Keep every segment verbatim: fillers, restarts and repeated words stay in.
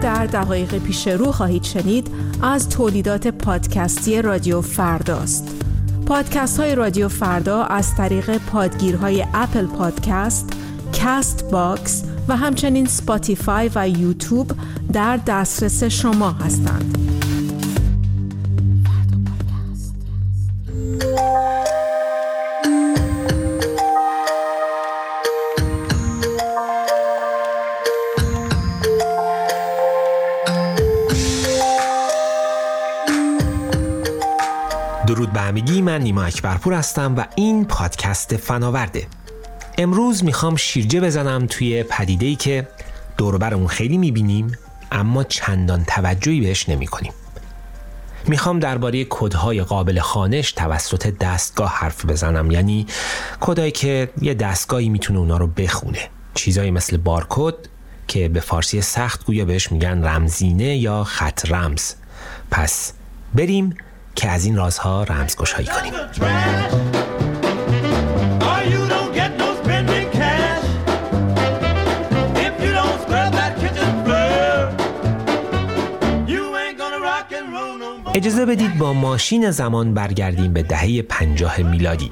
در دقایق پیش رو خواهید شنید از تولیدات پادکستی رادیو فرداست. پادکست های رادیو فردا از طریق پادگیرهای اپل پادکست، کاست باکس و همچنین سپاتیفای و یوتیوب در دسترس شما هستند. درود به همگی، من نیما اکبرپور هستم و این پادکست فناورده. امروز میخوام شیرجه بزنم توی پدیده‌ای که دور و برمون خیلی میبینیم اما چندان توجهی بهش نمی‌کنیم. میخوام درباره کدهای قابل خوانش توسط دستگاه حرف بزنم، یعنی کدایی که یه دستگاهی میتونه اونا رو بخونه. چیزایی مثل بارکد که به فارسی سخت گویا بهش میگن رمزینه یا خط رمز. پس بریم که از این رازها رمزگشایی کنیم. اجازه بدید با ماشین زمان برگردیم به دهه پنجاه میلادی.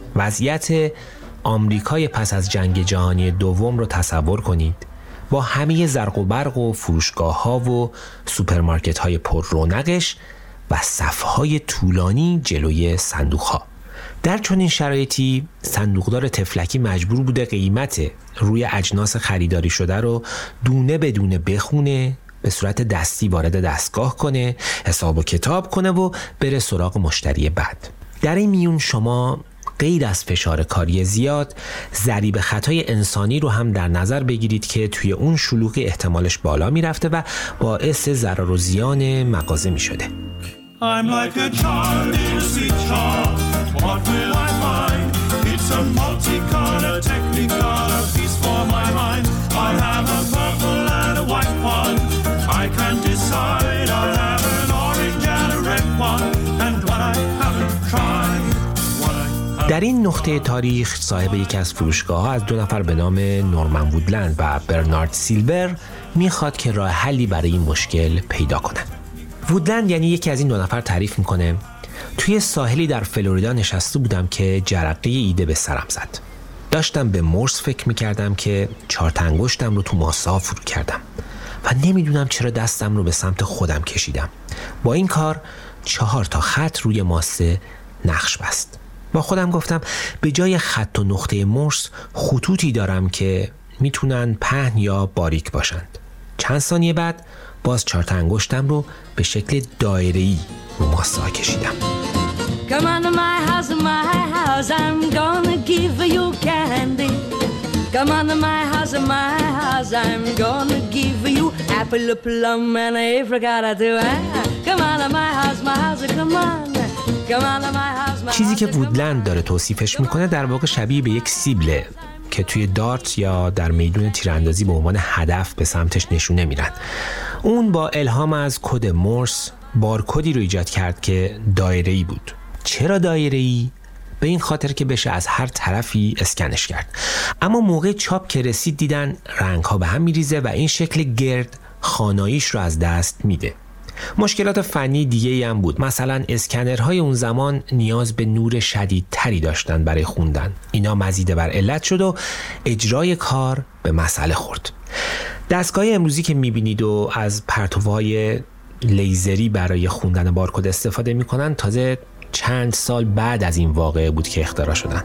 وضعیت آمریکای پس از جنگ جهانی دوم رو تصور کنید، با همه زرق و برق و فروشگاه ها و سوپرمارکت های پر رونقش و صفهای طولانی جلوی صندوق ها. در چنین شرایطی صندوقدار تفلکی مجبور بوده قیمت روی اجناس خریداری شده رو دونه بدونه بخونه، به صورت دستی وارد دستگاه کنه، حساب و کتاب کنه و بره سراغ مشتری بعد. در این میون شما غیر از فشار کاری زیاد، ضریب خطای انسانی رو هم در نظر بگیرید که توی اون شلوغی احتمالش بالا میرفته و باعث ضرر و زیان مغازه میشده. I'm like a child in a sweet shop. What will I find? It's a multicolor technicolor piece for my mind. I'll have a purple and a white one. I can decide. I'll have an orange and a red one. And what I haven't tried. What I haven't در این نقطه تاریخ صاحب یکی از فروشگاه‌ها از دو نفر به نام نورمن وودلند و برنارد سیلور میخواد که راه حلی برای این مشکل پیدا کنن. وودلند یعنی یکی از این دو نفر تعریف میکنه: توی ساحلی در فلوریدا نشسته بودم که جرقه ایده به سرم زد. داشتم به مورس فکر میکردم که چهار تا انگشتم رو تو ماسه فرو کردم و نمیدونم چرا دستم رو به سمت خودم کشیدم. با این کار چهار تا خط روی ماسه نقش بست. با خودم گفتم به جای خط و نقطه مورس خطوطی دارم که میتونن پهن یا باریک باشند. چند ثانیه بعد باز چهار تا انگشتم رو به شکل دایره‌ای رو ماسه کشیدم. Come on to my house, my house, I'm gonna give you candy. Come on to my house, my house, I'm gonna give you apple, plum and apricot too. Come on to my house, my house, come on. Come on to my house, my house. چیزی که وودلند داره توصیفش میکنه در واقع شبیه به یک سیبله که توی دارت یا در میدون تیراندازی به عنوان هدف به سمتش نشونه میرن. اون با الهام از کد مورس بارکدی رو ایجاد کرد که دایره‌ای بود. چرا دایره‌ای؟ به این خاطر که بشه از هر طرفی اسکنش کرد. اما موقع چاپ که رسید دیدن رنگ‌ها به هم میریزه و این شکل گرد خاناییش رو از دست میده. مشکلات فنی دیگه‌ای هم بود. مثلا اسکنرهای اون زمان نیاز به نور شدیدتری داشتن برای خوندن. اینا مزید بر علت شد و اجرای کار به مسئله خورد. دستگاه امروزی که میبینید و از پرتوهای لیزری برای خوندن بارکد استفاده میکنن تازه چند سال بعد از این واقعه بود که اختراع شدن.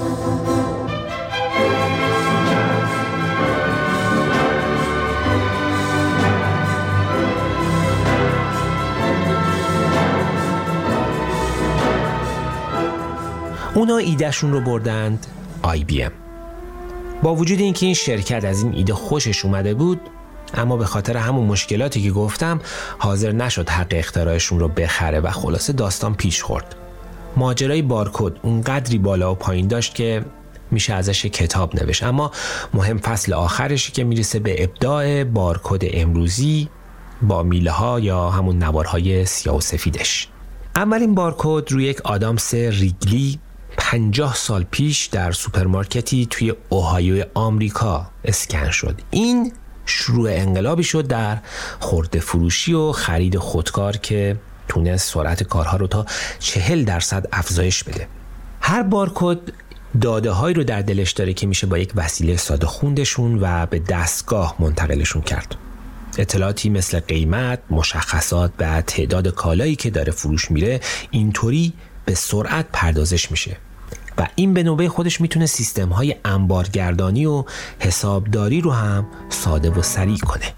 اونا ایدهشون رو بردند آی بی ام. با وجود اینکه این شرکت از این ایده خوشش اومده بود، اما به خاطر همون مشکلاتی که گفتم حاضر نشد حق اختراعشون رو بخره و خلاصه داستان پیش خورد. ماجرای بارکد اون قدری بالا و پایین داشت که میشه ازش کتاب نوشت، اما مهم فصل آخرشی که میرسه به ابداع بارکد امروزی با میله ها یا همون نوارهای سیاه و سفیدش. اولین بارکد روی یک آدامس ریگلی پنجاه سال پیش در سوپرمارکتی توی اوهایو آمریکا اسکن شد. این شروع انقلابی شد در خرده فروشی و خرید خودکار که تونست سرعت کارها رو تا چهل درصد افزایش بده. هر بارکد داده هایی رو در دلش داره که میشه با یک وسیله ساده خوندشون و به دستگاه منتقلشون کرد. اطلاعاتی مثل قیمت، مشخصات و تعداد کالایی که داره فروش میره اینطوری به سرعت پردازش میشه و این به نوبه خودش میتونه سیستم های انبارگردانی و حسابداری رو هم ساده و سریع کنه.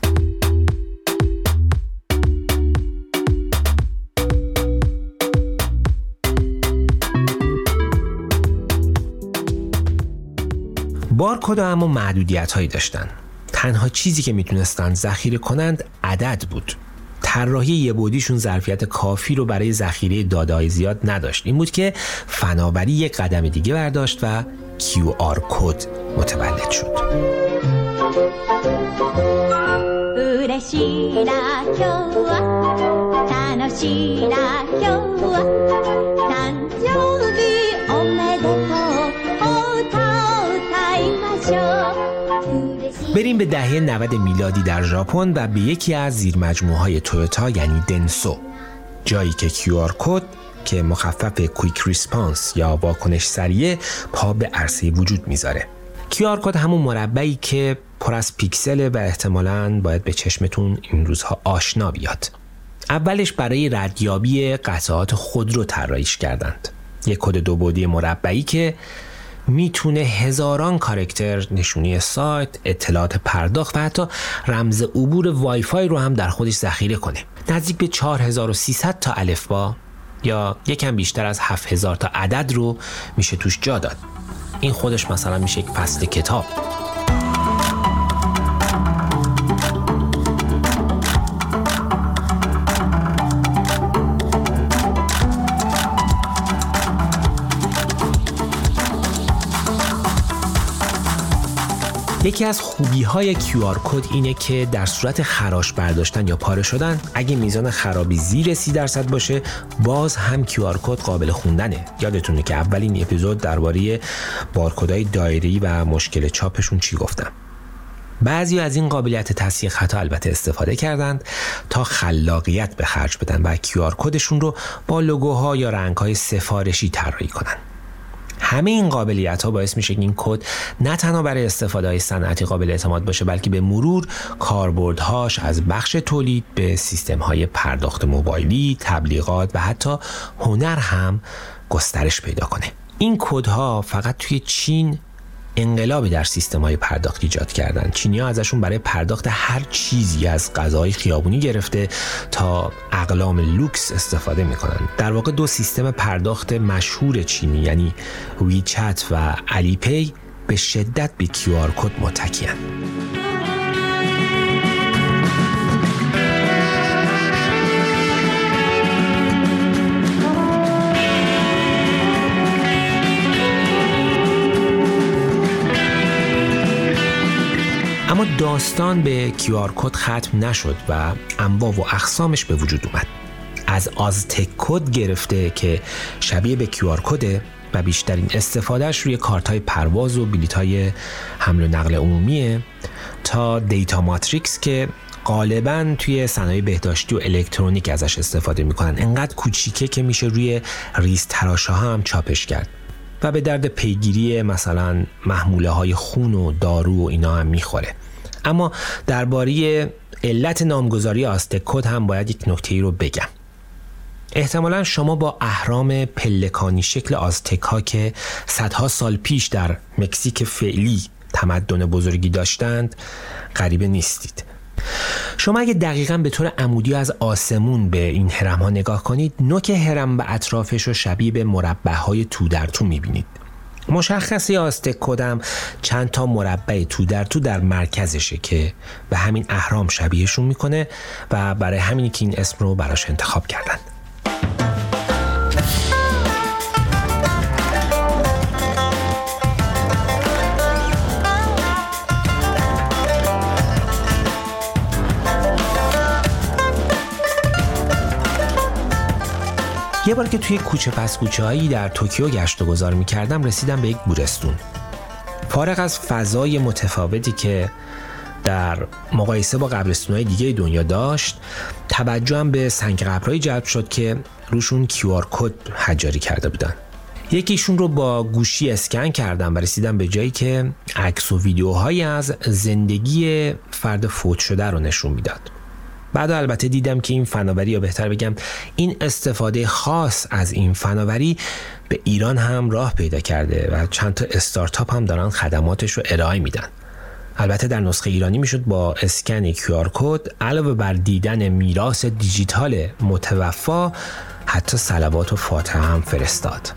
بارکدها اما محدودیت هایی داشتن. تنها چیزی که میتونستن ذخیره کنند عدد بود. طراحی یه بعدیشون ظرفیت کافی رو برای ذخیره داده‌های زیاد نداشت. این بود که فناوری یک قدم دیگه برداشت و کیو آر کد متولد شد. بریم به دهه نود میلادی در ژاپن و به یکی از زیرمجموعه‌های تویوتا یعنی دنسو، جایی که کیو آر کد که مخفف کویک ریسپانس یا واکنش سریع پا به عرصه وجود میذاره. کیو آر کد همون مربعی که پر از پیکسله و احتمالاً باید به چشمتون این روزها آشنا بیاد. اولش برای ردیابی قطعات خودرو طراحیش کردند. یک کد دو بعدی مربعی که میتونه هزاران کاراکتر، نشونی سایت، اطلاعات پرداخت و حتی رمز عبور وای فای رو هم در خودش ذخیره کنه. نزدیک به چهار هزار و سیصد تا الفبا یا یکم بیشتر از هفت هزار تا عدد رو میشه توش جا داد. این خودش مثلا میشه یک فصل کتاب. یکی از خوبی‌های کیو آر کد اینه که در صورت خراش برداشتن یا پاره شدن اگه میزان خرابی زیر سی درصد باشه باز هم کیو آر کد قابل خوندنه. یادتونه که اولین اپیزود درباره بارکدهای دایره‌ای و مشکل چاپشون چی گفتم. بعضی از این قابلیت تصحیح خطا البته استفاده کردند تا خلاقیت به خرج بدن و کیو آر کدشون رو با لوگوها یا رنگ‌های سفارشی طراحی کنن. همه این قابلیت‌ها باعث میشه که این کد نه تنها برای استفاده‌های صنعتی قابل اعتماد باشه بلکه به مرور کاربردهاش از بخش تولید به سیستم‌های پرداخت موبایلی، تبلیغات و حتی هنر هم گسترش پیدا کنه. این کدها فقط توی چین انقلابی در سیستم‌های پرداخت ایجاد کردن. چینی‌ها ازشون برای پرداخت هر چیزی از غذای خیابونی گرفته تا اقلام لوکس استفاده می‌کنن. در واقع دو سیستم پرداخت مشهور چینی یعنی ویچت و علی پی به شدت به کیو آر کد متکی‌اند. اما داستان به کیو آر کد ختم نشد و انواع و اقسامش به وجود اومد. از آزتک کد گرفته که شبیه به کیو آر کده و بیشترین استفادهش روی کارت‌های پرواز و بلیط‌های حمل و نقل عمومیه تا دیتا ماتریکس که غالباً توی صنایع بهداشتی و الکترونیک ازش استفاده میکنن. انقدر کوچیکه که میشه روی ریز تراشه هم چاپش کرد و به درد پیگیری مثلا محموله های خون و دارو و اینا هم میخوره. اما درباره علت نامگذاری آزتک کد هم باید یک نکته‌ای رو بگم. احتمالا شما با اهرام پلکانی شکل آزتک ها که صدها سال پیش در مکزیک فعلی تمدن بزرگی داشتند غریبه نیستید. شما اگه دقیقاً به طور عمودی از آسمون به این هرم ها نگاه کنید، نوک هرم و اطرافش رو شبیه به مربع های تو در تو میبینید. مشخصه آزتک کدم چند تا مربع تو در تو در مرکزشه که به همین اهرام شبیهشون میکنه و برای همینی که این اسم رو براش انتخاب کردن. یه بار که توی کوچه پس کوچه هایی در توکیو گشت و گذار می کردم رسیدم به یک گورستون. فارغ از فضای متفاوتی که در مقایسه با قبرستون‌های دیگه دنیا داشت، توجهم به سنگ قبرهایی جلب شد که روشون کیو آر کد حجاری کرده بودن. یکیشون رو با گوشی اسکن کردم و رسیدم به جایی که عکس و ویدیوهایی از زندگی فرد فوت شده رو نشون میداد. بعد البته دیدم که این فناوری، یا بهتر بگم این استفاده خاص از این فناوری به ایران هم راه پیدا کرده و چند تا استارتاپ هم دارن خدماتش رو ارائه میدن. البته در نسخه ایرانی میشد با اسکن کیو آر کد علاوه بر دیدن میراث دیجیتال متوفا حتی صلوات و فاتحه هم فرستاد.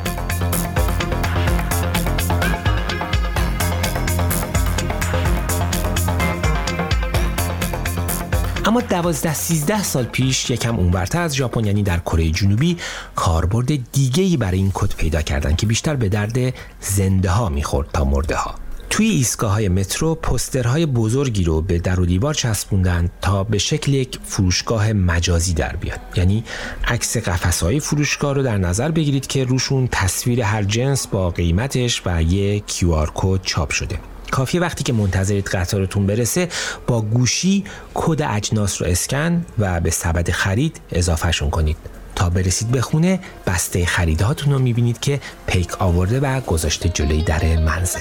اما دوازده سیزده سال پیش یکم اونورتر از ژاپن، یعنی در کره جنوبی، کاربرد دیگه‌ای برای این کد پیدا کردن که بیشتر به درد زنده ها میخورد تا مرده ها. توی ایستگاه‌های مترو پوسترهای بزرگی رو به در و دیوار چسبوندن تا به شکل یک فروشگاه مجازی در بیاد. یعنی عکس قفسه‌های فروشگاه رو در نظر بگیرید که روشون تصویر هر جنس با قیمتش و یک کیو آر کد چاپ شده. کافیه وقتی که منتظرید قطارتون برسه با گوشی کد اجناس رو اسکن و به سبد خرید اضافهشون کنید. تا برسید به خونه بسته خریدهاتون رو میبینید که پیک آورده و گذاشته جلوی در منزل.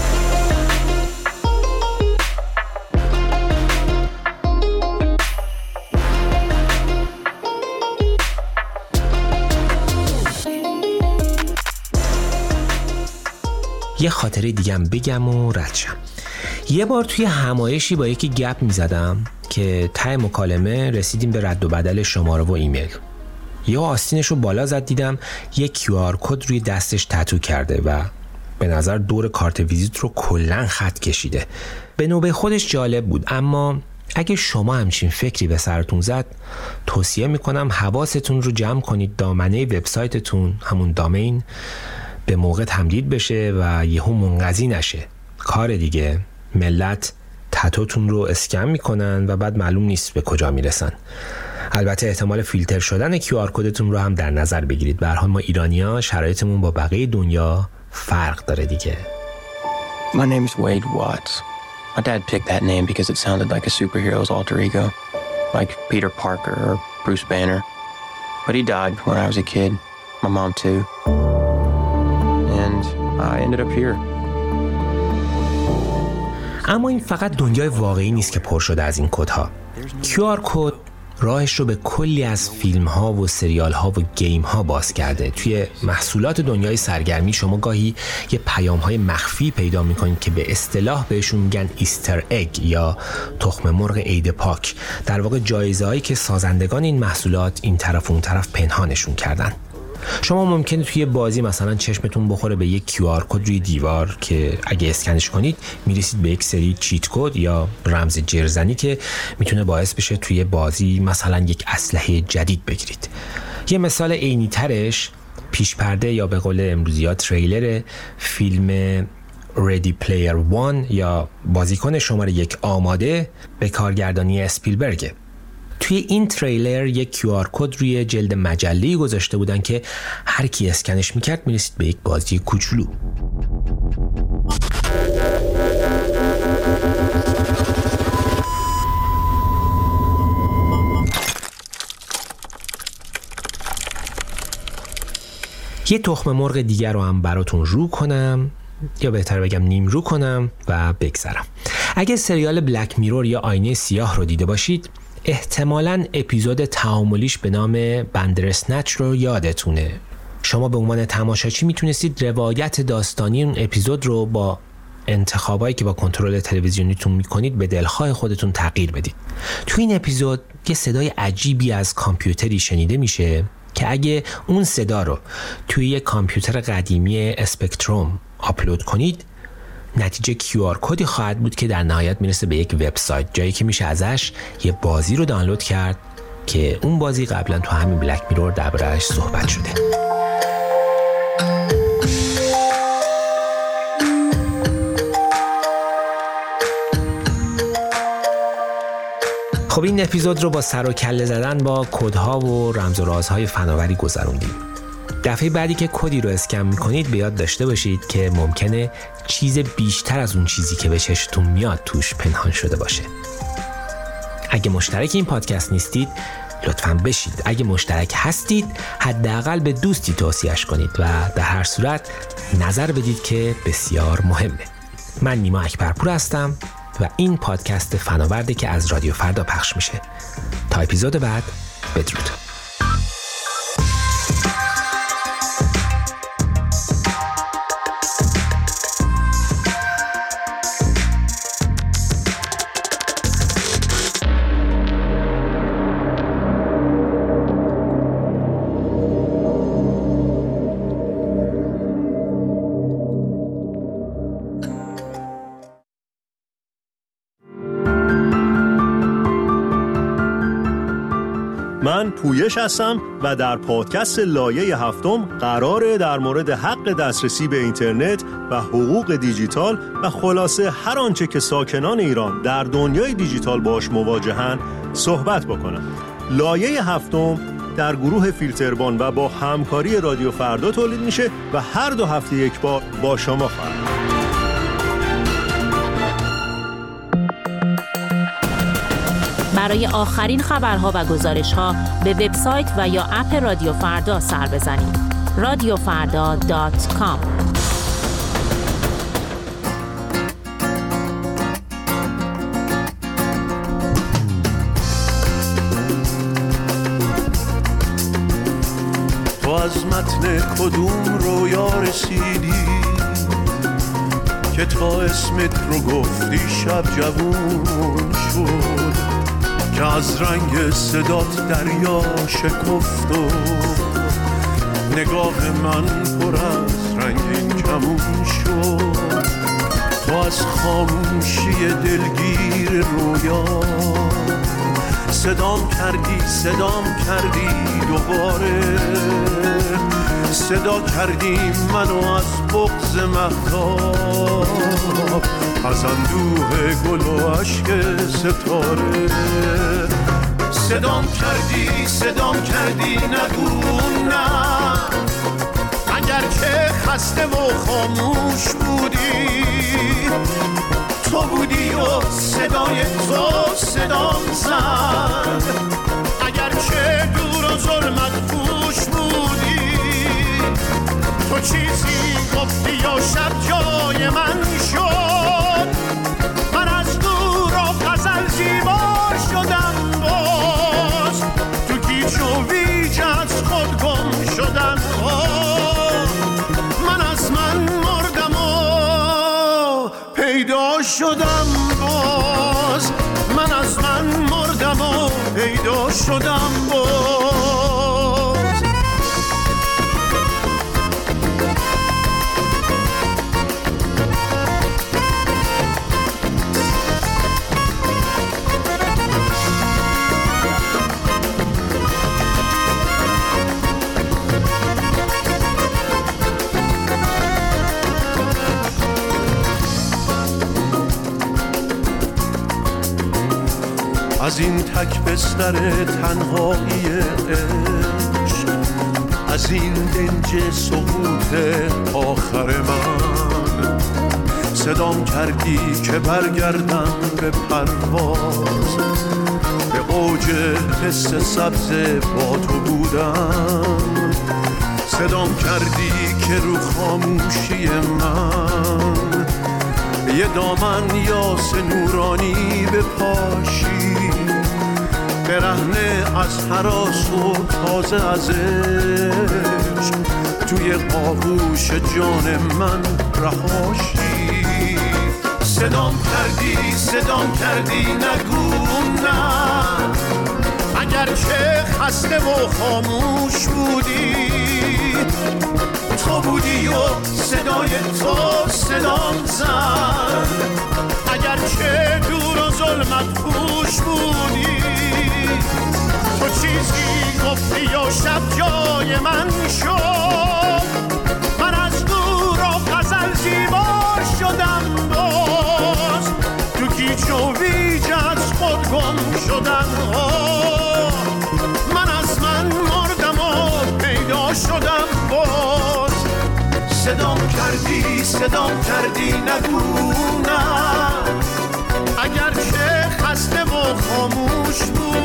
یه خاطره دیگم بگم و رد شم. یه بار توی همایشی با یکی گپ میزدم که ته مکالمه رسیدیم به رد و بدل شماره و ایمیل. یه آستینش رو بالا زد، دیدم یه کیو آر کد روی دستش تتو کرده و به نظر دور کارت ویزیت رو کلاً خط کشیده. به نوبه خودش جالب بود، اما اگه شما همچین فکری به سرتون زد، توصیه میکنم حواستون رو جمع کنید دامنه وبسایتتون، همون دامین، به موقع تمدید بشه و یهو منقضی نشه. کار دیگه ملت تتوتون رو اسکن میکنن و بعد معلوم نیست به کجا میرسن. البته احتمال فیلتر شدن کیو آر کدتون رو هم در نظر بگیرید. به هر حال ما ایرانی‌ها شرایطمون با بقیه دنیا فرق داره دیگه. My name is Wade Watts. My dad picked that name because it sounded like a superhero's alter ego, like Peter Parker or Bruce Banner. But he died when I was a kid. My mom too. And I ended up here. اما این فقط دنیای واقعی نیست که پر شده از این کدها. کیو آر کد راهش رو به کلی از فیلم ها و سریال ها و گیم ها باز کرده. توی محصولات دنیای سرگرمی شما گاهی یه پیام های مخفی پیدا میکنید که به اصطلاح بهشون میگن ایستر اگ یا تخم مرغ عید پاک. در واقع جایزه هایی که سازندگان این محصولات این طرف و اون طرف پنهانشون کردن. شما ممکنه توی بازی مثلا چشمتون بخوره به یک کیو آر کد روی دیوار که اگه اسکنش کنید میرسید به یک سری چیت کد یا رمز جرزنی که میتونه باعث بشه توی بازی مثلا یک اسلحه جدید بگیرید. یه مثال عینی ترش پیش پرده یا به قول امروزی‌ها تریلر فیلم Ready Player One یا بازیکن شماره یک آماده به کارگردانی اسپیلبرگ. توی این تریلر یک کیو آر کد روی جلد مجله‌ای گذاشته بودن که هر کی اسکنش میکرد میرسید به یک بازی کوچولو. یه تخم مرغ دیگر رو هم براتون رو کنم، یا بهتر بگم نیم رو کنم و بگذرم. اگه سریال بلک میرور یا آینه سیاه رو دیده باشید، احتمالاً اپیزود تعاملیش به نام بندرسنچ رو یادتونه. شما به عنوان تماشاچی میتونستید روایت داستانی اون اپیزود رو با انتخابایی که با کنترل تلویزیونیتون میکنید به دلخواه خودتون تغییر بدید. تو این اپیزود یه صدای عجیبی از کامپیوتری شنیده میشه که اگه اون صدا رو توی یه کامپیوتر قدیمی اسپکتروم آپلود کنید، نتیجه کیو آر کدی خواهد بود که در نهایت میرسه به یک وبسایت، جایی که میشه ازش یه بازی رو دانلود کرد که اون بازی قبلا تو همین بلک میرور درباره‌اش صحبت شده. خب این اپیزود رو با سر و کله زدن با کدها و رمز و رازهای فناوری گذروندیم. دفعه بعدی که کدی رو اسکن میکنید به یاد داشته باشید که ممکنه چیز بیشتر از اون چیزی که به چشتون میاد توش پنهان شده باشه. اگه مشترک این پادکست نیستید لطفاً بشید. اگه مشترک هستید حداقل به دوستی توصیهش کنید و در هر صورت نظر بدید که بسیار مهمه. من نیما اکبرپور هستم و این پادکست فناورده که از رادیو فردا پخش میشه. تا اپیزود بعد، بدرود. من پویش هستم و در پادکست لایه هفتم قراره در مورد حق دسترسی به اینترنت و حقوق دیجیتال و خلاصه هر آنچه که ساکنان ایران در دنیای دیجیتال باش مواجهن صحبت بکنم. لایه هفتم در گروه فیلتربان و با همکاری رادیو فردا تولید میشه و هر دو هفته یک بار با شما خواهد. برای آخرین خبرها و گزارش‌ها به وبسایت و یا اپ رادیو فردا سر بزنید. رادیو فردا دات کام. تو از متن کدوم رویا رسیدی که تا اسمت رو گفتی شب جوون شد، که از رنگ صدات دریا شکفت و نگاه من پر از رنگ کمون شد. تو از خاموشی دلگیر رویا صدام کردی صدام کردی دوباره، صدا کردی منو از بغض مهتاب، از اندوه گل و عشق ستاره. صدام کردی صدام کردی نگو نه، اگر که خسته و خاموش بودی، تو بودی و صدای تو صدام زد. اگر که دور و ظلمت پوش بودی، تو چیزی گفتی یا شب جای من شد. من از دور و غزل زیبا شدم، باز تو گیج و ویج از خود گم شدم. من از من مردم و پیدا شدم، باز من از من مردم و پیدا شدم باز. از این تک بستر تنهایی عشق، از این دنج سقوط آخر من، صدام کردی که برگردم به پرواز، به اوج حس سبز با تو بودم. صدام کردی که رو خاموشی من یه دامن یاس نورانی بپاشی، برهنه از هراس و تازه از عشق، توی آغوش جان من رهاشی. صدام کردی صدام کردی نگو نه، اگر که خسته و خاموش بودی، تو بودی و صدای تو صدام زد. اگر که دور و ظلمت پوش بودی، تو چیزی گفتی یا شب جای من شد. من از دور و غزل زیبا شدم، باز تو گیج و ویج از خود گم شدم. من از من مردم و پیدا شدم صدام کردی صدام کردی نگو نه، اگرچه خسته و خاموش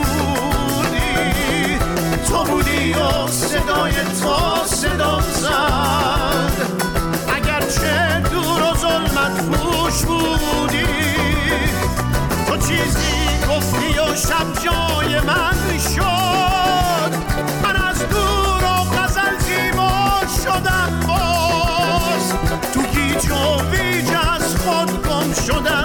بودی تو بودی و صدای تو صدام زد، اگرچه دور و ظلمت پوش بودی تو چیزی گفتی و شب جای من شد، من از دور و غزل زیبا شدم باز تو گیج و ویج از خود گم شدم،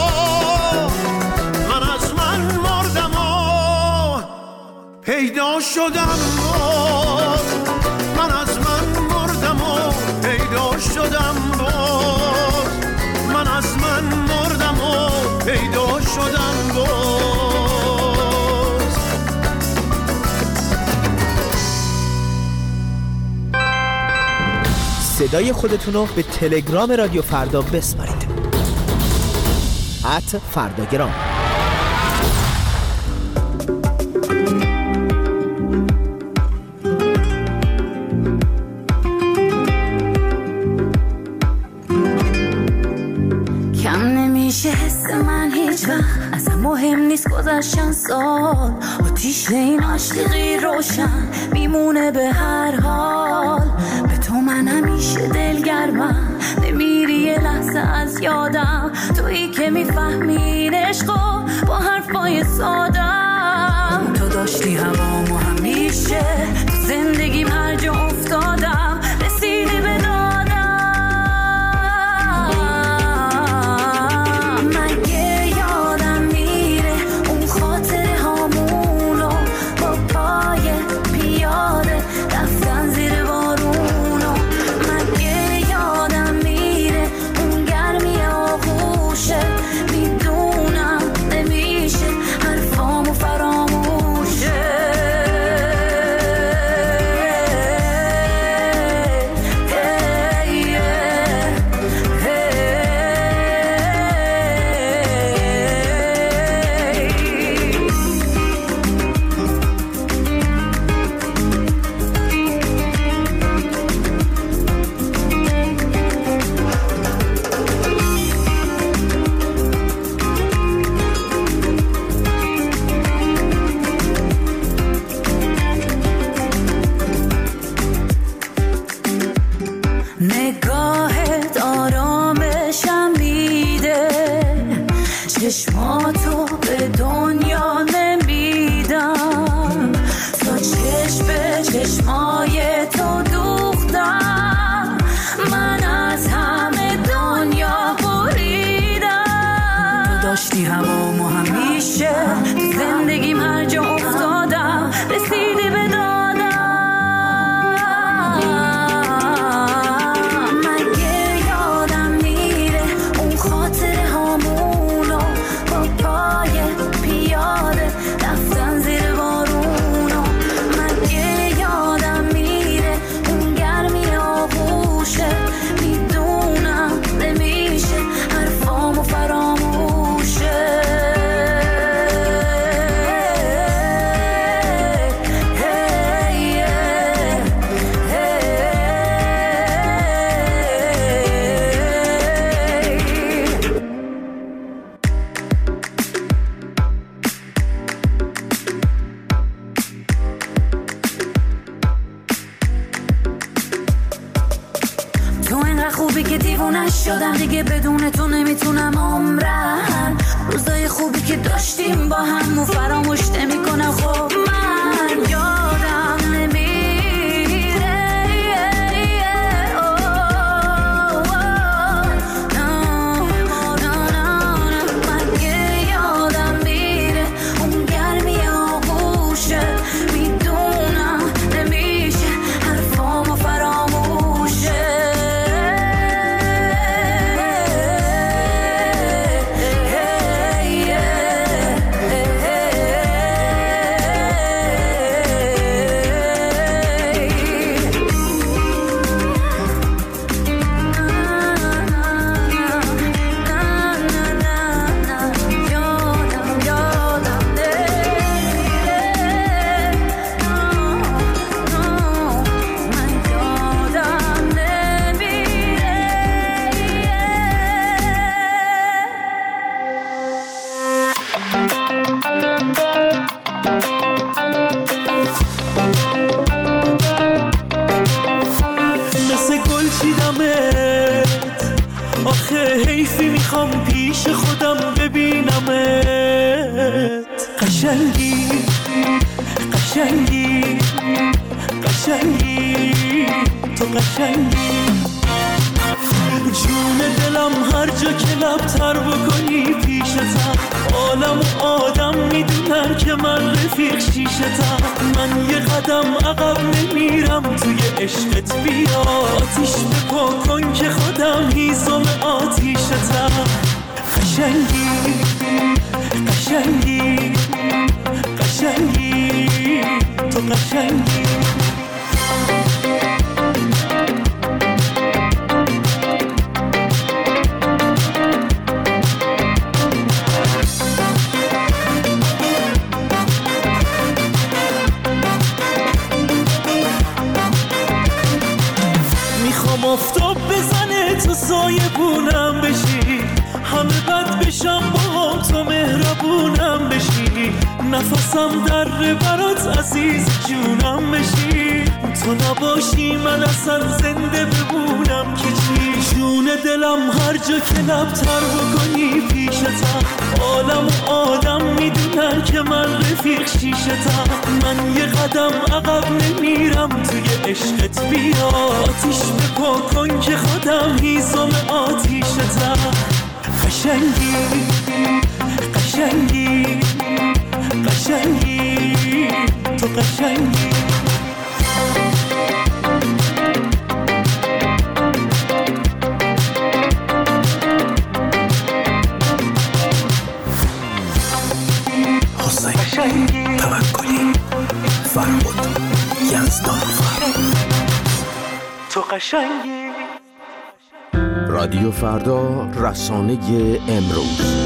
من از من مردم و پیدا شدم باز، من از من مردم و پیدا شدم باز، من از من مردم و پیدا شدم باز. صدای خودتون رو به تلگرام رادیو فردا بسپارید. ات فرداگرام. کم نمیشه حس من هیچ وقت، اصلا مهم نیست گذشتن سال، آتیش این عاشقی روشن میمونه به هر حال، به تو من همیشه دلگرمم، نمیری یه لحظه از یادم، تویی که میفهمین عشقو با حرفای سادم، تو داشتی هوامو همیشه تو زندگیم هر جا افتادم رسیدی به دادم، مگه یادم میره اون خاطره هامونو با پای پیاده رفتن زیر بارونو، مگه یادم میره اون گرمی آغوشه، میدونم نمیشه حرفامو فراموشه، نگاهت آرامشم میده، چشماتو به دنیا نمیدم، تا چشم به چشمای تو دوختم، من از همه دنیا بریدم، تو داشتی هوامو همیشه تو زندگیم هر جا افتادم رسیدی به دادم، شدم دیگه بدون تو نمیتونم عمرم، روزای خوبی که داشتیم با هم و فراموش نمیکنم، خب من یادم نمیره، مگه یادم میره اون گرمی آغوشه، میدونم نمیشه حرفامو فراموشه، میخوام پیش خودم ببینمت. قشنگی قشنگی قشنگی تو قشنگی، جون دلم هر جا که لبتر بکنی پیشتم، عالم و آدم میدونن که من رفیق شیشتم. من یه قدم عقب نمیرم توی عشقت، بیا آتیش بپا کن که خودم هیزم آتیشتم. قشنگی قشنگی قشنگی تو قشنگی. آفتاب بزنه تو سایه بونم بشی، همه بد بشم با تو مهربونم بشی، نفسم در برات عزیز جونم بشی. تو نباشی من اصلا زنده بمونم که چی. جون دلم هر جا که لبتر بکنی پیشتم، عالم و آدم میدونن که من رفیق شیشتم. من یه قدم عقب نمیرم توی عشقت، بیا آتیش بپا کن که خودم هیزم آتیشتم. قشنگی قشنگی قشنگی تو قشنگی. حسین توکلی فرمود یزدان تو قشنگی. رادیو فردا، رسانه امروز.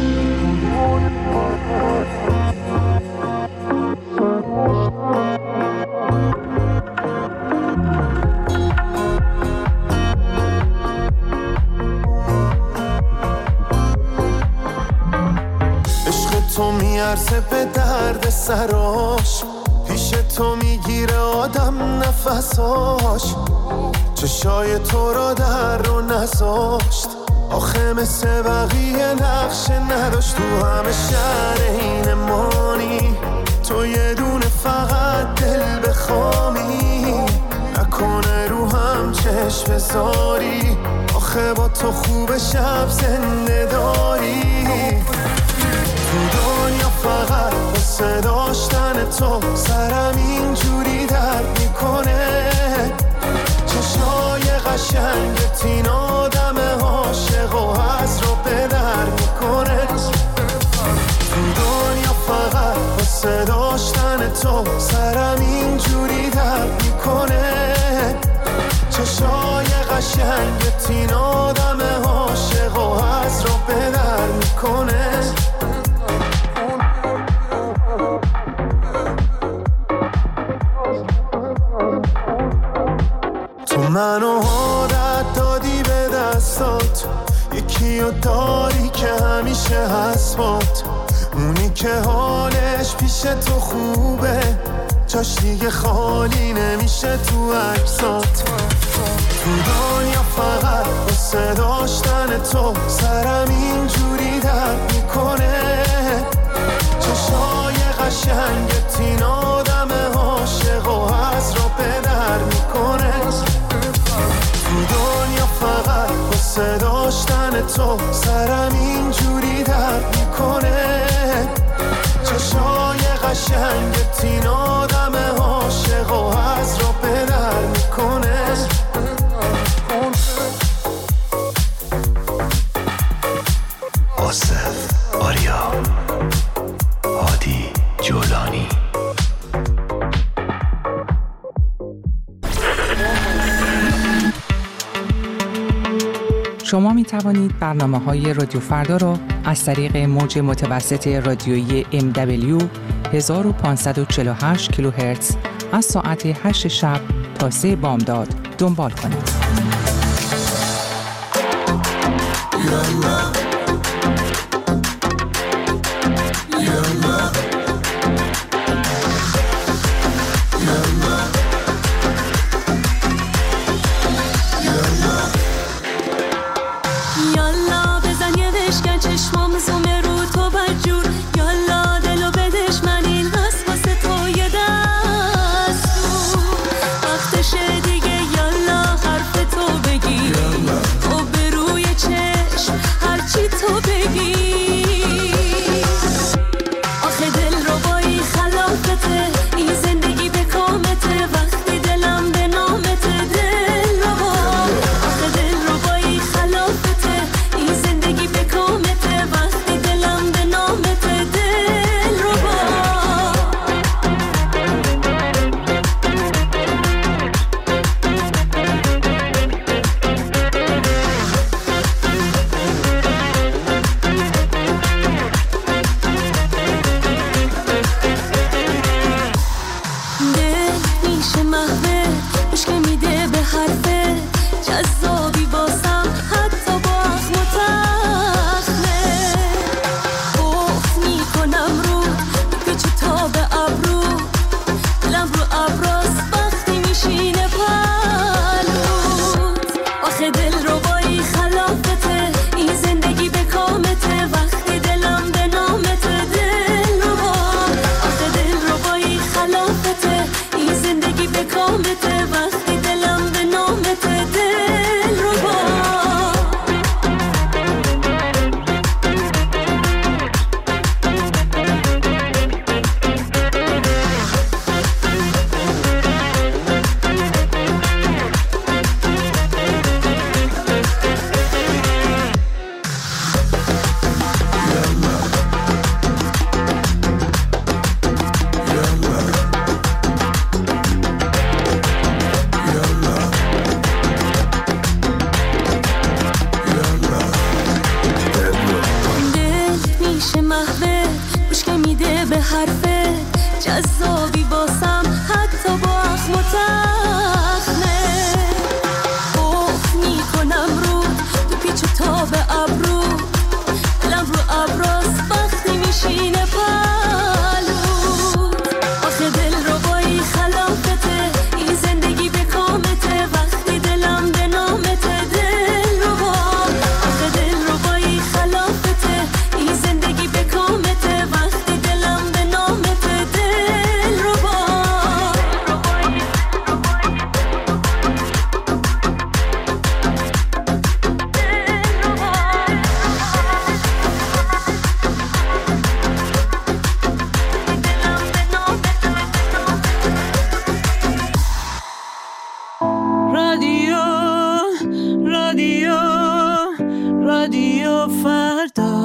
تو میارزه به درد سراش، پیش تو میگیره آدم نفساش. چشای تو را در رو نذاشت، آخه مثل بقیه نقش نداشت. تو همه شهر این مانی، تو یه دونه فقط دل بخوامی. نکنه رو هم چشم بذاری، آخه با تو خوب شب زنده داری. تو دنیا فقط واسه داشتن تو سرم اینجوری درد میکنه. چشای قشنگت این آدم عاشق و از رو به در میکنه. تو دنیا فقط واسه داشتن تو سرم اینجوری درد میکنه. چشای قشنگت این آدم عاشق و از رو به در میکنه. منو عادت دادی به دستات، یکی رو داری که همیشه هست، اونی که حالش پیش تو خوبه، جاش دیگه خالی نمیشه تو عکسات. تو دنیا فقط واسه داشتن تو سرم اینجوری درد میکنه. چشای قشنگت این آدم عاشق و از رو به در میکنه. تو دنیا فقط واسه داشتن تو سرم اینجوری درد میکنه. چشای قشنگت این آدم عاشق و از رو به در میکنه. آصف آریا، هادی جولانی. شما می توانید برنامه‌های رادیو فردا را از طریق موج متوسط رادیویی ام دبلیو هزار و پانصد و چهل و هشت کیلوهرتز از ساعت هشت شب تا سه بامداد دنبال کنید. یالا بزن یه وقتی دلم به نامت دل رو با جذابی باسم حتی با اخم و تخمه اوف میکنم رو تو پیچ و تاب ابرو دلم رو ابراز وقتی میشینه پلو آخه دل رو بایی خلافته این زندگی به کامته وقتی دلم به نامته دل رو با آخه دل رو بایی خلافته این زندگی به کامته وقتی دلم به نامته دل رو با رادیو رادیو رادیو فردا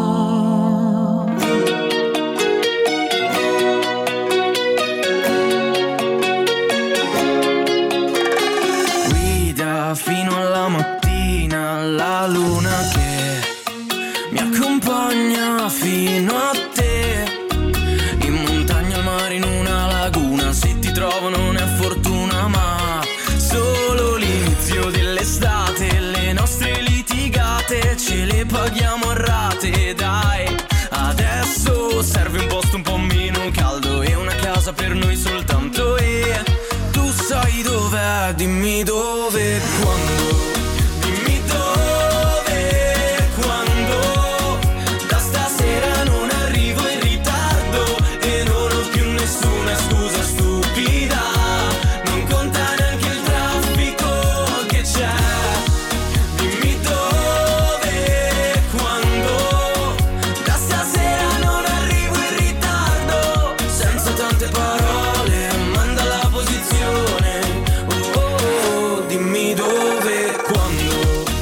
guida fino alla mattina la luna che mi accompagna fino a te in montagna al mare in una laguna se ti trovo non è fortuna ma solo l'inizio dell'estate le nostre litigate ce le paghiamo a rate dai adesso serve un posto un po' meno caldo e una casa per noi soltanto e tu sai dov'è dimmi dove e quando dimmi dove e quando da stasera non arrivo in ritardo e non ho più nessuna scusa stupida non conta neanche il traffico che c'è dimmi dove e quando da stasera non arrivo in ritardo senza tante parole manda la posizione oh, oh, oh, dimmi dove e quando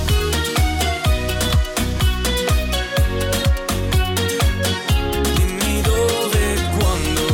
dimmi dove e quando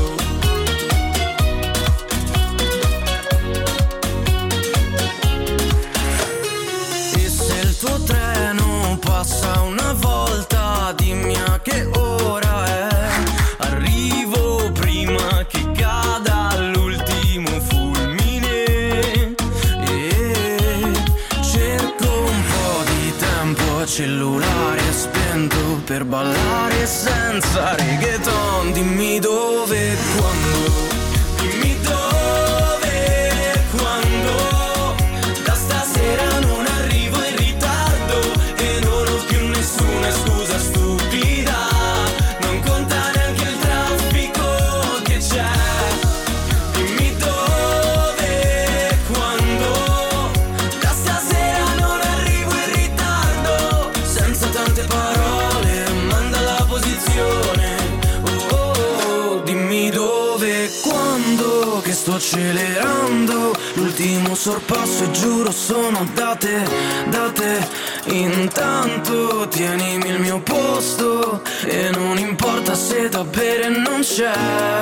e se il tuo treno passa una volta dimmi a che ora è arrivo prima che cada l'ultimo fulmine e cerco un po' di tempo cellulare spento per ballare senza reggaeton dimmi dove e quando dimmi dove e quando da stasera non arrivo in ritardo e non ho più nessuna scusa stupida non conta neanche il traffico che c'è dimmi dove e quando da stasera non arrivo in ritardo senza tante parole manda la posizione oh, oh, oh, dimmi dove e quando che sto accelerando l'ultimo sorpasso e giuro sono date, date intanto tienimi il mio posto e non importa se da bere non c'è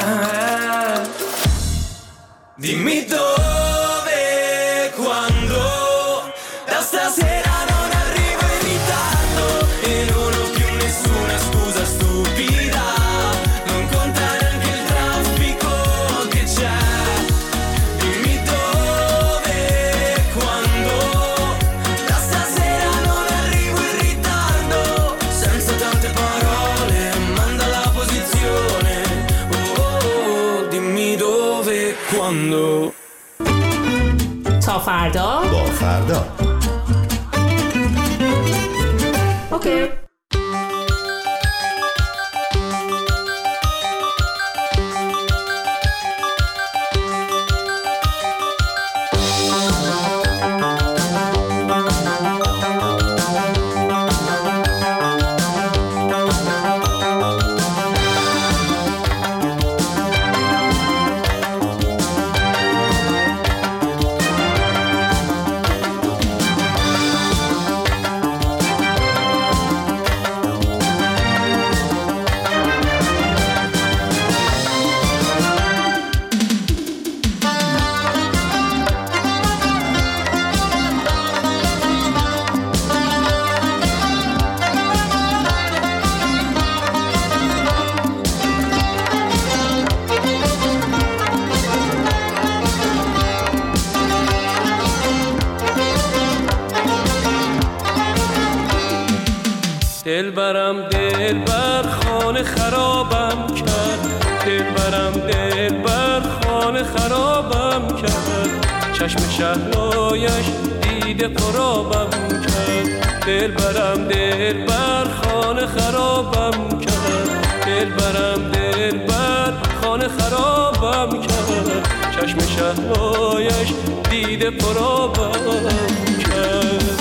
dimmi dove e quando da stasera non arrivo in ritardo e non ho più nessuna scusa stupida non conta neanche il traffico che c'è dimmi dove e quando da stasera non arrivo in ritardo senza tante parole manda la posizione oh, oh, oh, dimmi dove e quando تا فردا با فردا اوکی دلبرم دلبر خانه خرابم کرد، دلبرم دلبر خانه خرابم کرد، چشم شهلایش دیده پرابم کرد، دلبرم دلبر خانه خرابم کرد، دلبرم دلبر خانه خرابم کرد، چشم شهلایش دیده پرابم کرد.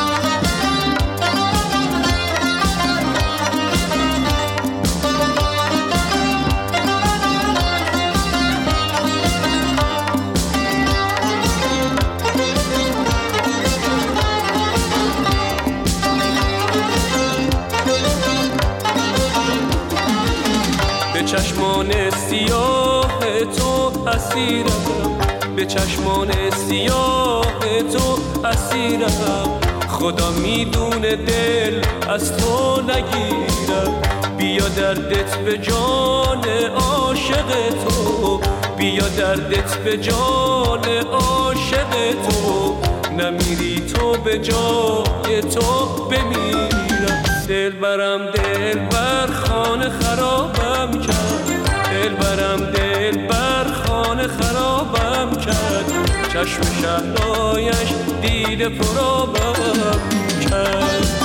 به چشمان سیاه تو اسیرم، به چشمان سیاه تو اسیرم، خدا میدونه دل از تو نگیرم، بیا دردت به جان عاشق تو، بیا دردت به جان عاشق تو، نمیری تو به جای تو بمیرم، دلبرم دلبر خانه خرابم کرد، دلبرم دلبر خانه خرابم کرد، چشم شهلایش دیده پرابم کرد.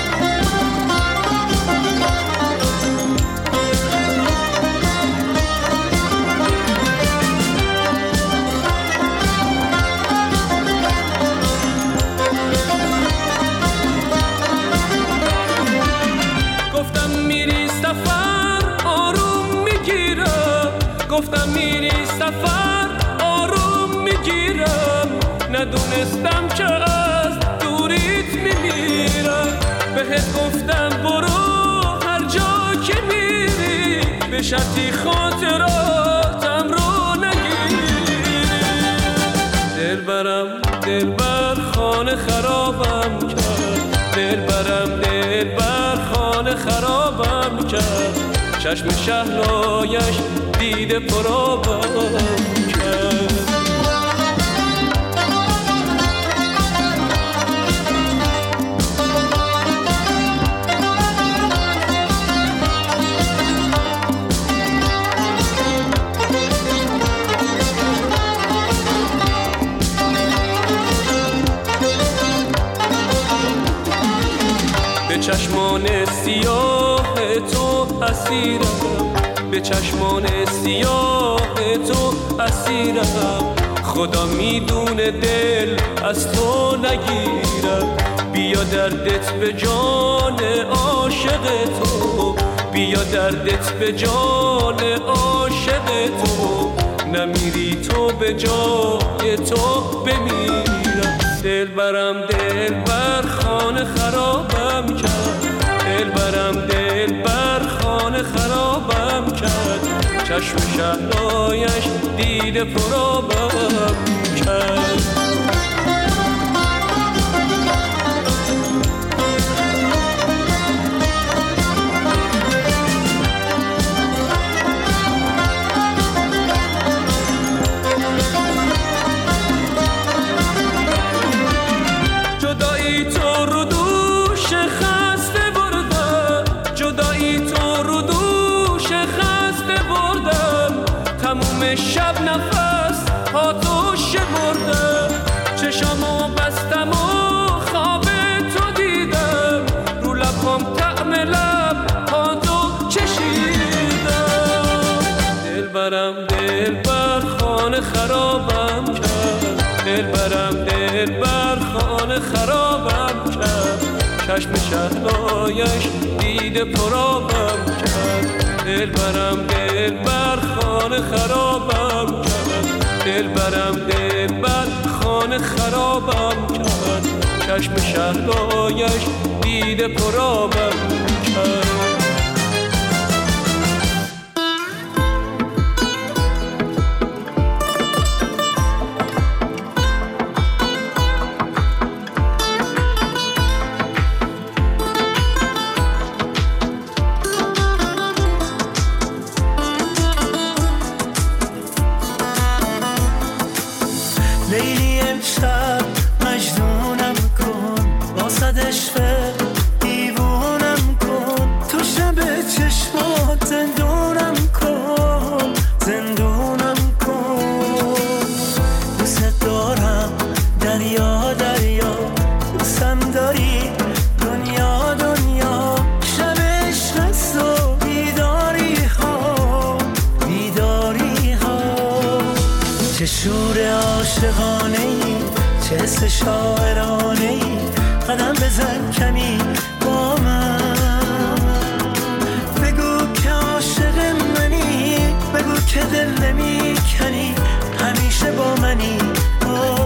گفتم میری سفر آروم میگیرم، ندونستم که از دوریت میمیرم، بهت گفتم برو هر جا که میری، به شرطی خاطراتم رو نگیری، دلبرم دلبر خانه خرابم کرد، دلبرم دلبر خانه خرابم کرد، چشم شهلایش دیده پرابم کرد. به چشمان سیاه تو اسیرم، به چشمان سیاه تو اسیرم، خدا میدونه دل از تو نگیرم، بیا دردت به جان عاشق تو، بیا دردت به جان عاشق تو، نمیری تو به جای تو بمیرم، دلبرم دلبر خانه خرابم کرد، دلبرم دلبر خانه خرابم کرد، چشم شهلایش دیده پرابم کرد. جدایی تو رو دوش خسته بردم، جدایی تو رو دوش خسته بردم، تموم شب نفس ها تو شمردم، چشامو بستم و خواب تو دیدم، رو لبام طعم لب ها تو چشیدم، دلبرم دلبر خانه خرابم کرد، دلبرم دلبر خانه خرابم کرد، چشم شهلایش دیده پرابم کرد، دلبرم دلبر خانه خرابم کرد، دلبرم دلبر خانه خرابم کرد، چشم شهلایش دیده پرابم کرد. لیلی امشب مجنونم کن، واسد عشق دیوونم دریا دریا دوستم داری دنیا دنیا شب عشق و بیداری ها بیداری ها چه شور عاشقانه ای چه حس شاعرانه ای قدم بزن کمی با من بگو که عاشق منی بگو که دل نمی کنی همیشه با منی با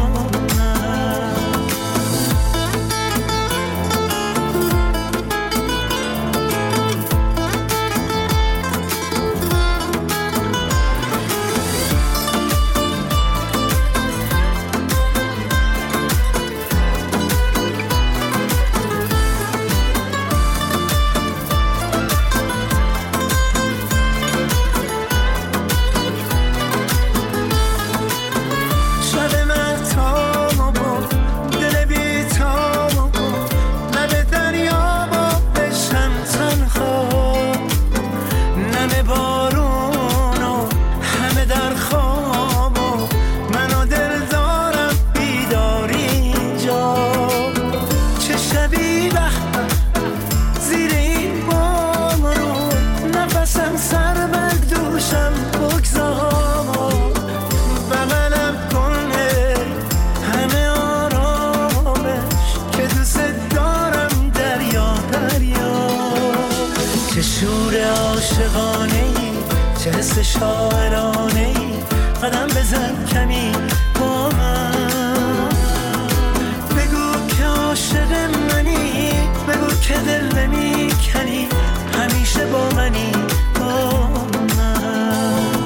شاعرانه ای قدم بزن کمی با من بگو که عاشق منی بگو که دل نمی کنی همیشه با منی با من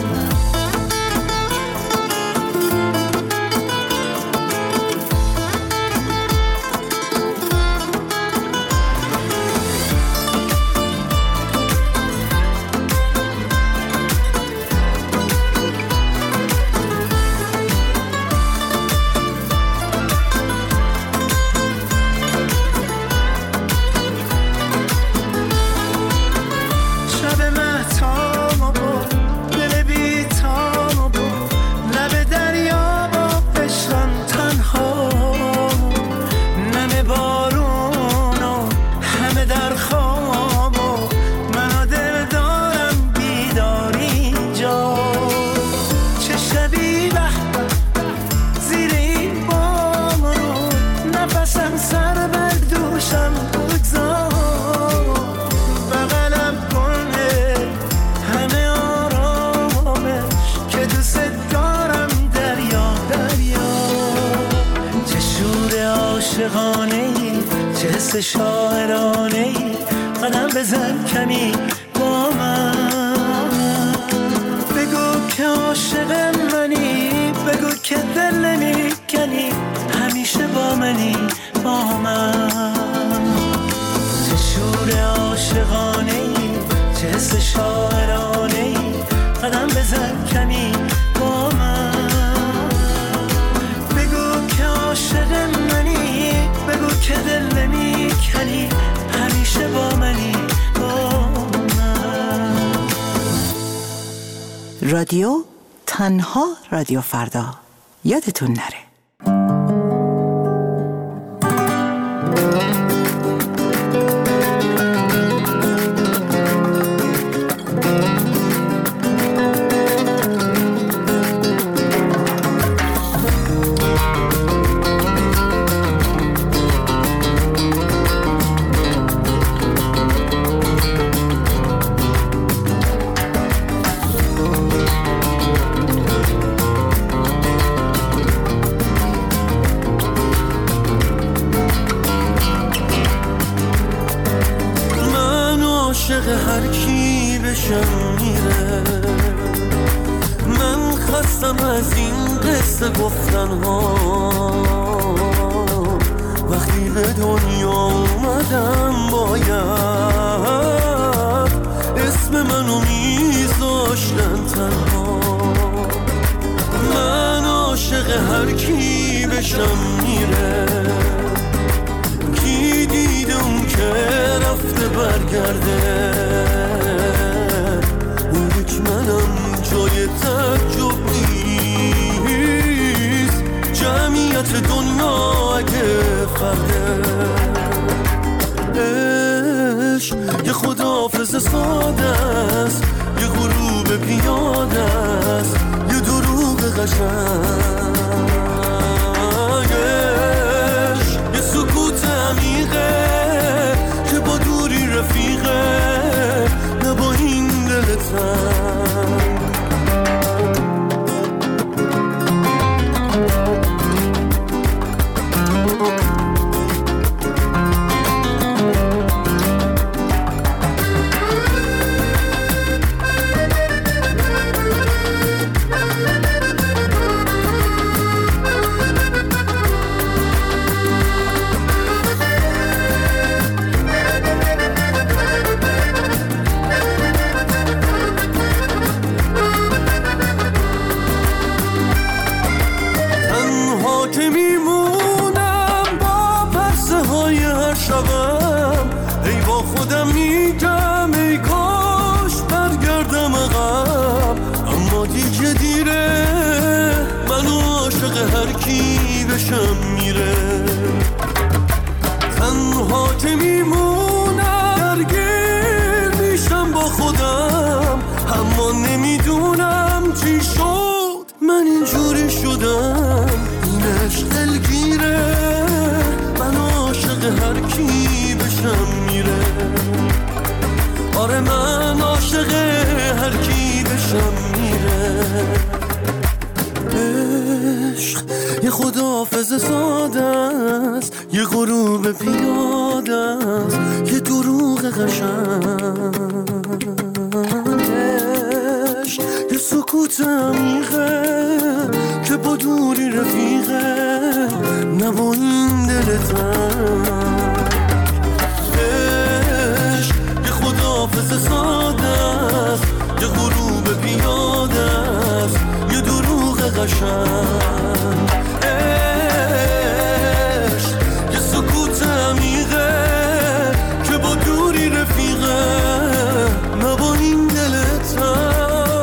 شاعرانه ای قدم بزن کمی با من بگو که عاشق منی بگو که دل نمی کنی همیشه با منی با من چه شور عاشقانه ای چه حس شاعرانه ای قدم بزن کمی با من بگو که عاشق منی بگو که دل نمی کنی همیشه با منی با من رادیو تنها رادیو فردا یادتون نره هر کی بشم میره من خستم از این قصه گفتن ها وقتی به دنیا اومدم باید اسم منو میذاشتن تنها من عاشق هر کی بشم میره کی دیده اون که رفته برگرده اون یک منم جای تعجب نیست جمعیت دنیا اگه فرده. عشق یه خداحافظ ساده است، یه غروب پیاده است، یه دروغ قشنگ. عشق یه سکوت عمیقه که با دوری رفیقه، نه با این دل تنگ. یه خداحافظ ساده است، یه غروب پیاده است، یه دروغ قشنگش، یه سکوت عمیقه که با دوری رفیقه، نه با این دل تنگ. یه خداحافظ ساده است، یه غروب پیاده است، یه دروغ قشنگ. یه سکوت عمیقه که با دوری رفیقه، نه با این دل تنگ.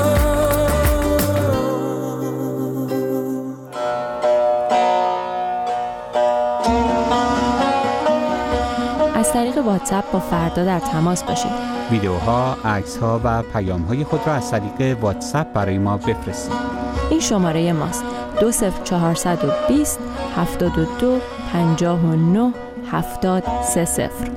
از طریق واتساپ با فردا در تماس باشید. ویدیوها، عکس‌ها و پیام‌های خود را از طریق واتساپ برای ما بفرستید. این شماره ماست: دو صفر چهارصد و بیست هفتاد و دو پنجاه و نه هفتاد سه صفر.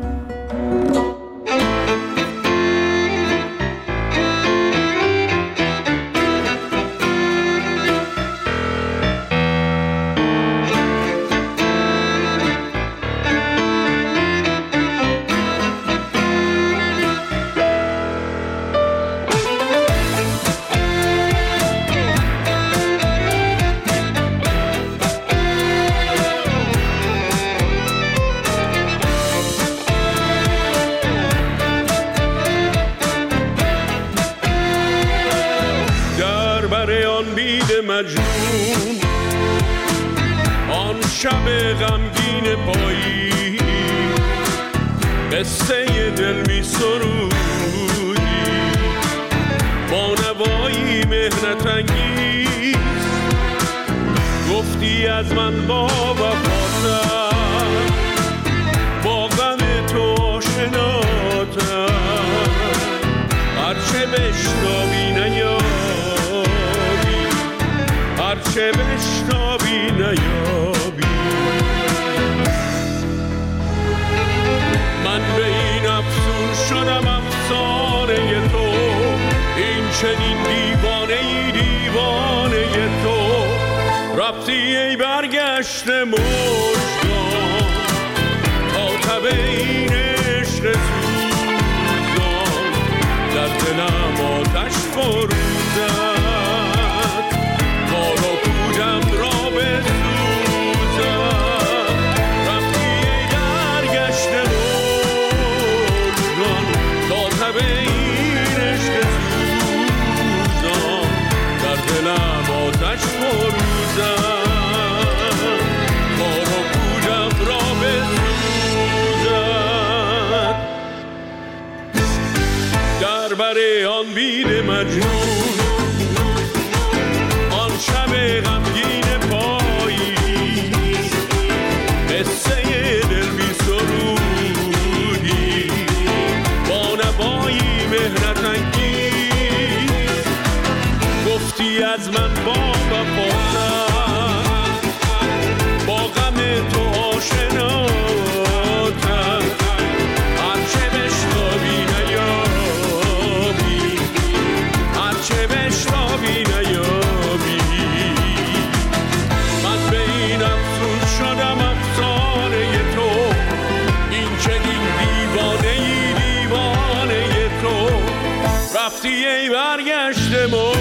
مجنون آن شب غمگین پایی، قصه دل می سرودی با نوایی مهنت انگیز. گفتی از من با وفاتم، با غم تو آشناتم، هرچه بشنوی نیابی، هرچه بشنوی نیابی. من به این افسون شدم افسانه تو، این چنین دیوانه ای دیوانه تو. رفتی ای برگشته مژگان تا تب این عشق سوزان، در دلم آتش فروزد تا رو کودم را بسوزد. رفتی ای برگشته مژگان تا تب این عشق سوزان، در دلم آتش فروزد تا رو کودم را بسوزد. در بر آن بید مجنون آن شب غمگین پایی، گذشته ما